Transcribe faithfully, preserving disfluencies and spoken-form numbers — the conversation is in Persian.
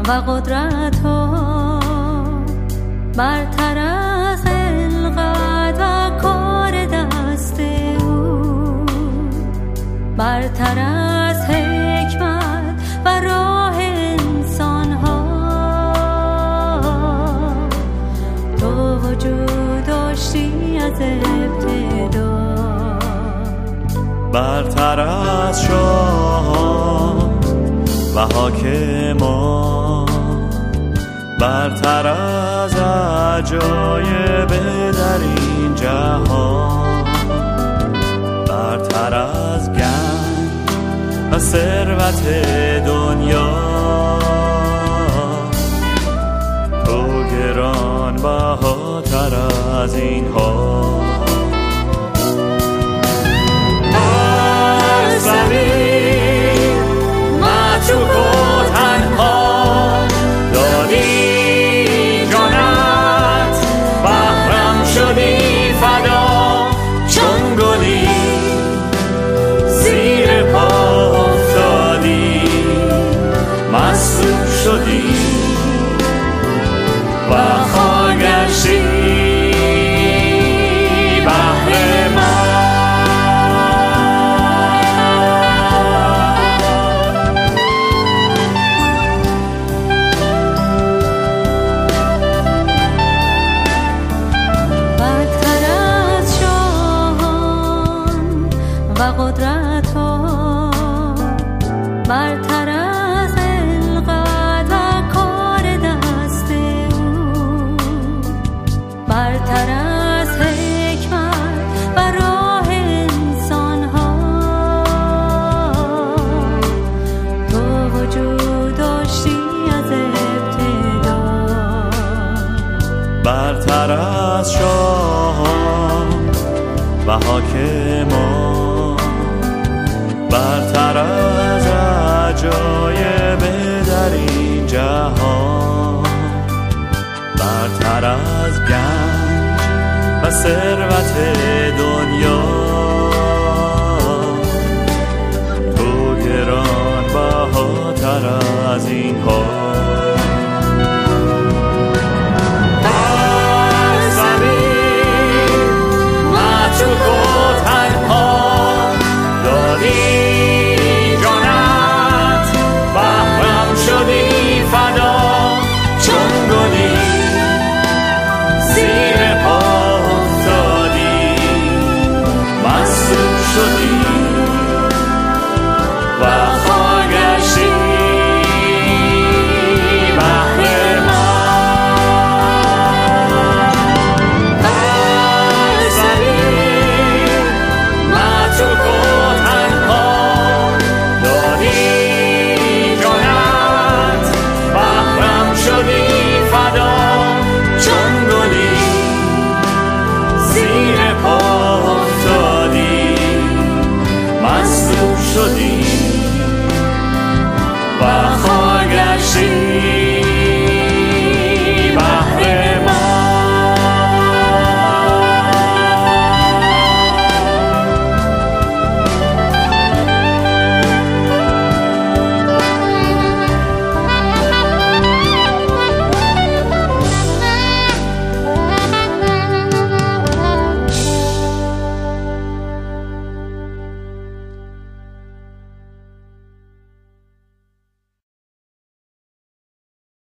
و قدرت ها برتر از خلقت و کار دست او، برتر از حکمت و راه انسان ها. تو وجود داشتی از ابتدا، برتر از شاهان و حاکمان، برتر از عجایب در این جهان، برتر از گنج و ثروت دنیا. تو گران بهاتر از اینها. بر زمین معشوق و تنها دادی جانت، بهرم شدی فدا چون گلی زیر پا افتادی، مسئول شدی و خاک گشتی بهر من. قدرت ها برتر از خلقت و کار دست او، برتر از حکمت و راه انسان ها. تو وجود داشتی از ابتدا، برتر از شاهان و حاکمان، برتر از عجایب در این جهان، برتر از گنج و ثروت دنیا. تو گران بهاتر از اینها.